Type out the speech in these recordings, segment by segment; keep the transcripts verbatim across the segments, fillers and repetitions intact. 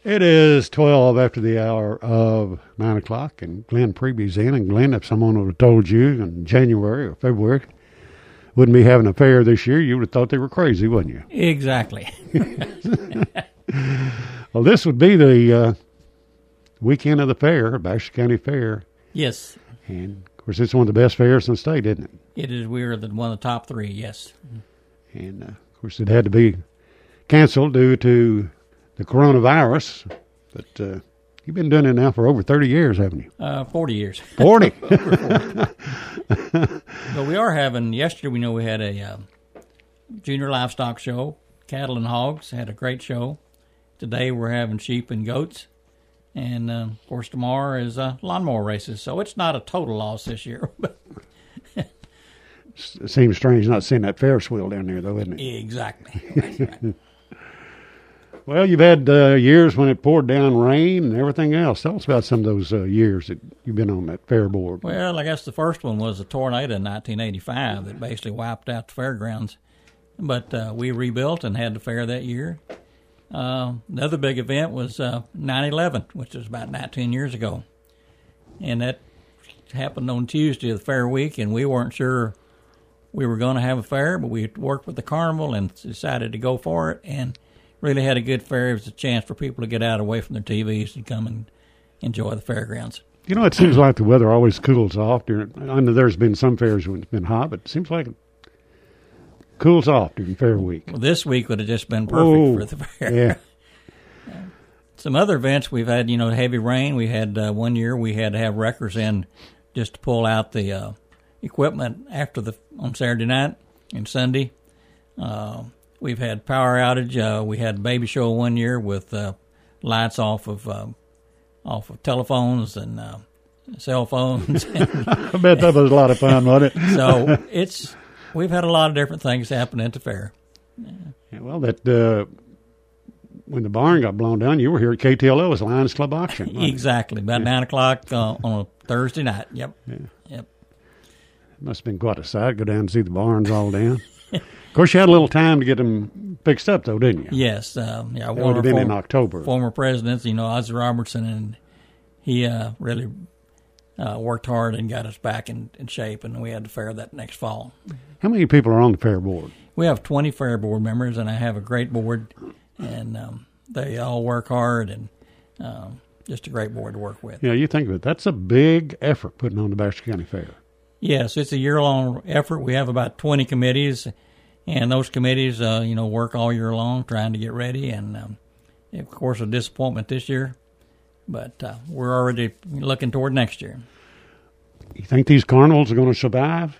It is twelve after the hour of nine o'clock, and Glenn Preby's in. And Glenn, if someone would have told you in January or February wouldn't be having a fair this year, you would have thought they were crazy, wouldn't you? Exactly. Well, this would be the uh, weekend of the fair, Bastrop County Fair. Yes. And, of course, it's one of the best fairs in the state, isn't it? It is. We are the, one of the top three, yes. And, uh, of course, it had to be canceled due to the coronavirus. But uh, you've been doing it now for over thirty years, haven't you? Uh, forty years. forty? Over forty. But we are having, yesterday we know we had a uh, junior livestock show, cattle and hogs, had a great show. Today we're having sheep and goats. And, uh, of course, tomorrow is uh, lawnmower races. So it's not a total loss this year. It seems strange not seeing that Ferris wheel down there, though, isn't it? Exactly. That's right. Well, you've had uh, years when it poured down rain and everything else. Tell us about some of those uh, years that you've been on that fair board. Well, I guess the first one was a tornado in nineteen eighty-five that basically wiped out the fairgrounds. But uh, we rebuilt and had the fair that year. Uh, another big event was uh, nine eleven, which was about nineteen years ago. And that happened on Tuesday of the fair week, and we weren't sure we were going to have a fair, but we worked with the carnival and decided to go for it, and really had a good fair. It was a chance for people to get out away from their T Vs and come and enjoy the fairgrounds. You know, it seems like the weather always cools off. During, I know there's been some fairs when it's been hot, but it seems like it cools off during fair week. Well, this week would have just been perfect oh, for the fair. Yeah. Some other events we've had, you know, heavy rain. We had uh, one year we had to have wreckers in just to pull out the uh, equipment after the on Saturday night and Sunday. Uh, we've had power outage. Uh, we had a baby show one year with uh, lights off of uh, off of telephones and uh, cell phones. I bet that was a lot of fun, wasn't it? So it's we've had a lot of different things happen at the fair. Yeah. Yeah, well, that uh, when the barn got blown down, you were here at K T L O as Lions Club auction. Exactly, about yeah. nine o'clock uh, on a Thursday night. Yep. Yeah. Yep. It must have been quite a sight. Go down and see the barns all down. Of course, you had a little time to get them fixed up, though, didn't you? Yes. Uh, yeah. That would have been former, in October. Former presidents, you know, Ozzie Robertson, and he uh, really uh, worked hard and got us back in, in shape, and we had the fair that next fall. How many people are on the fair board? We have twenty fair board members, and I have a great board, and um, they all work hard, and um, just a great board to work with. Yeah, you think of it. That's a big effort putting on the Bastrop County Fair. Yes, it's a year-long effort. We have about twenty committees, and those committees, uh, you know, work all year long trying to get ready. And, um, of course, a disappointment this year, but uh, we're already looking toward next year. You think these carnivals are going to survive?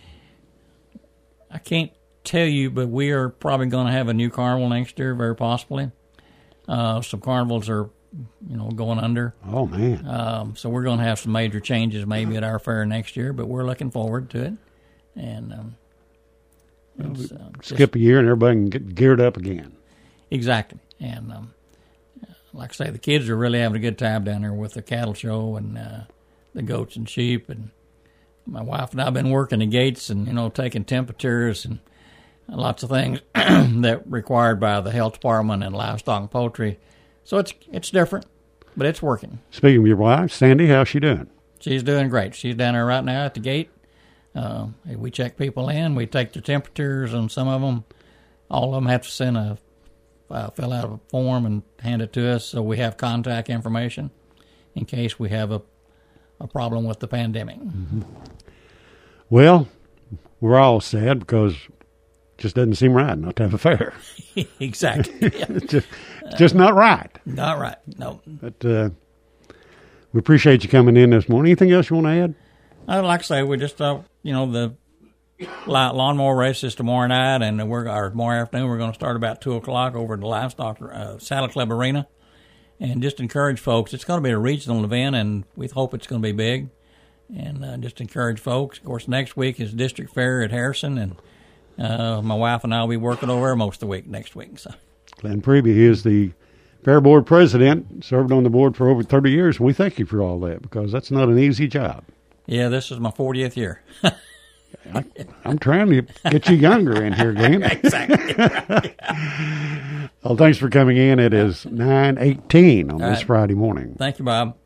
I can't tell you, but we are probably going to have a new carnival next year, very possibly. Uh, some carnivals are, you know, going under. Oh, man. Um, so we're going to have some major changes maybe at our fair next year, but we're looking forward to it. And um, it's, uh, skip just, a year and everybody can get geared up again. Exactly. And um, like I say, the kids are really having a good time down there with the cattle show and uh, the goats and sheep. And my wife and I have been working the gates and, you know, taking temperatures and lots of things that required by the health department and livestock and poultry. So it's it's different, but it's working. Speaking of your wife, Sandy, how's she doing? She's doing great. She's down there right now at the gate. Uh, we check people in. We take their temperatures on some of them. All of them have to send a uh, fill out a form and hand it to us, so we have contact information in case we have a a problem with the pandemic. Mm-hmm. Well, we're all sad because just doesn't seem right not to have a fair. Exactly. Yeah. it's just, it's just uh, not right. Not right, no. But uh, we appreciate you coming in this morning. Anything else you want to add? I'd like to say we just, uh, you know, the lawnmower race is tomorrow night, and we're or tomorrow afternoon we're going to start about two o'clock over at the Livestock uh, Saddle Club Arena. And just encourage folks. It's going to be a regional event, and we hope it's going to be big. And uh, just encourage folks. Of course, next week is District Fair at Harrison, and uh, my wife and I will be working over there most of the week next week. So, Glenn Preby is the Fair Board president, served on the board for over thirty years, and we thank you for all that because that's not an easy job. Yeah, this is my fortieth year. I, I'm trying to get you younger in here, Glenn. Exactly. Well, thanks for coming in. It is nine eighteen on All this right. Friday morning. Thank you, Bob.